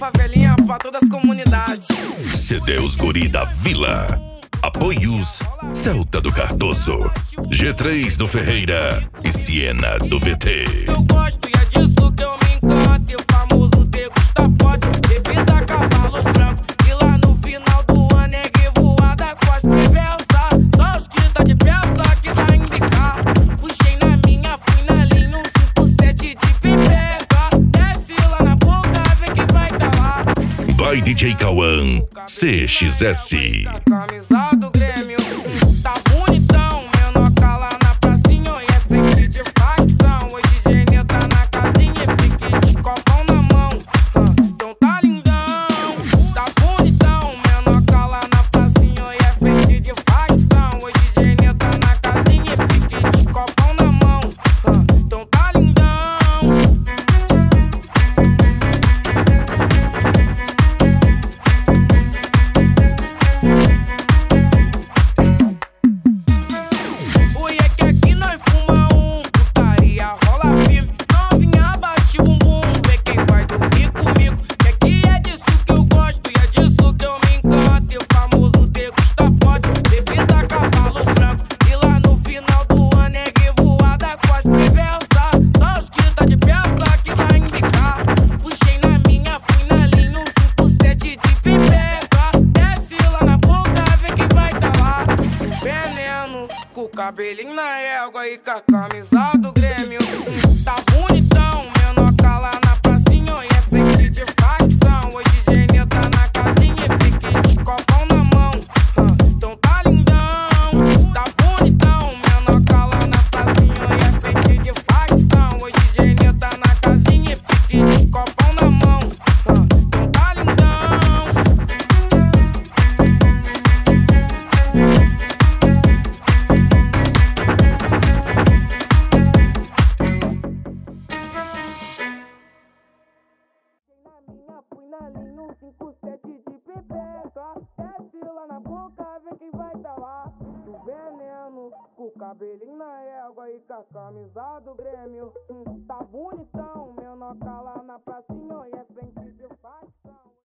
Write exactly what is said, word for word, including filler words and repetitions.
favelinha, pra todas as comunidades. C D Os Guri da Vila. Apoios Celta do Cardoso, G três do Ferreira e Siena do V T. Eu gosto e é disso que eu me encanto. E o famoso degusta forte, bebida cavalo branco. E lá no final do ano é revoada com as perversas. Só os que tá de peça que tá em bicar. Puxei na minha, fui na linha, um cinco sete de pipeca. Desce lá na boca, vê quem vai tá lá. By D J Cauã, C X S. Camisa do Grêmio, tá bonitão. Menor cala na pracinha e é frente de facção. Hoje D J Nê tá na casinha e pique de copão na mão. Então tá lindão, tá bonitão. Menor cala na pracinha e é frente de facção. Hoje D J Nê tá na casinha e pique de copão na mão. Então tá lindão. Cabelinho na égua e com a camisa do Grêmio. Tá bonitão, menor cala na pracinha e é frente de facção. Hoje D J Nê tá na casinha e pique de copão na mão. Então tá lindão, tá bonitão. Menor cala na pracinha e é frente de facção. Hoje D J Nê tá na casinha e pique de copão na mão. Então tá lindão. Fui na linha, um cinco sete de pipeca. Desce lá na boca, vê quem vai tá lá. Do veneno, com o cabelinho na égua e com a camisa do Grêmio. Hum, tá bonitão, menor cala na pracinha e é frente de facção.